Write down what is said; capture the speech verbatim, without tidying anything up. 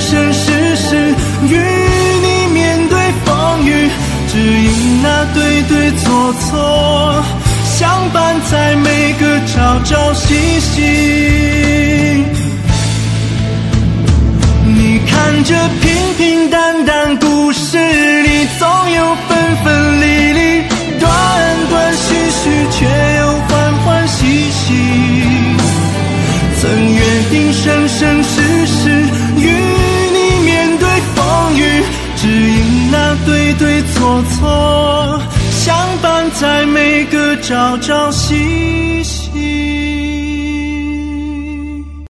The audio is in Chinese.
生世世，与你面对风雨，指引那对对错错，相伴在每个朝朝夕夕。你看这平平淡淡故事里，总有分分离离，断断续续，却又欢欢喜喜。曾约定生生世世，与你面对风雨，指引那对对错错，相伴在每个朝朝夕夕。